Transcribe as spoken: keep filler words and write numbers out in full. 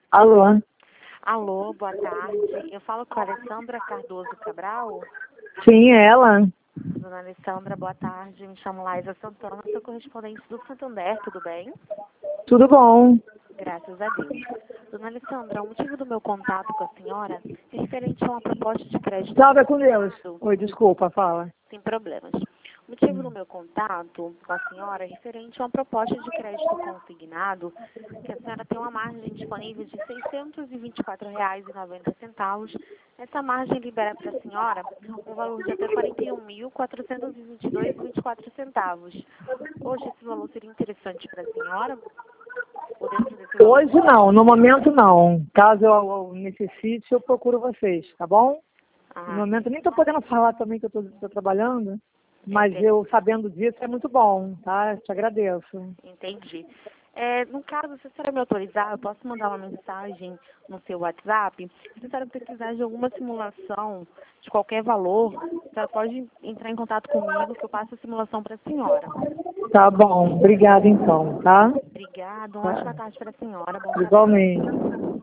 Alô? Alô, boa tarde. Eu falo com a Alessandra Cardoso Cabral. Sim, é ela. Dona Alessandra, boa tarde. Me chamo Laísa Santana, sou correspondente do Santander, tudo bem? Tudo bom? Graças a Deus. Dona Alessandra, o motivo do meu contato com a senhora é referente a uma proposta de crédito. Salve com Deus. Oi, desculpa, fala. Sem problemas. O motivo do meu contato com a senhora é referente a uma proposta de crédito consignado, que a senhora tem uma margem disponível de seiscentos e vinte e quatro reais e noventa centavos. Essa margem libera para a senhora um valor de até quarenta e um mil, quatrocentos e vinte e dois reais e vinte e quatro centavos. Hoje esse valor seria interessante para a senhora? Ou dentro desse valor? Hoje não, no momento não. Caso eu, eu necessite, eu procuro vocês, tá bom? Ah, No momento nem estou podendo falar também que eu estou trabalhando, mas entendi. eu sabendo disso é muito bom, tá? Te agradeço. Entendi. É, no caso, se a senhora me autorizar, eu posso mandar uma mensagem no seu WhatsApp. Se a senhora precisar de alguma simulação de qualquer valor, a senhora pode entrar em contato comigo que eu passo a simulação para a senhora. Tá bom, obrigada então, tá? Obrigada, uma Tá. ótima tarde para a senhora. Bom trabalho. Igualmente.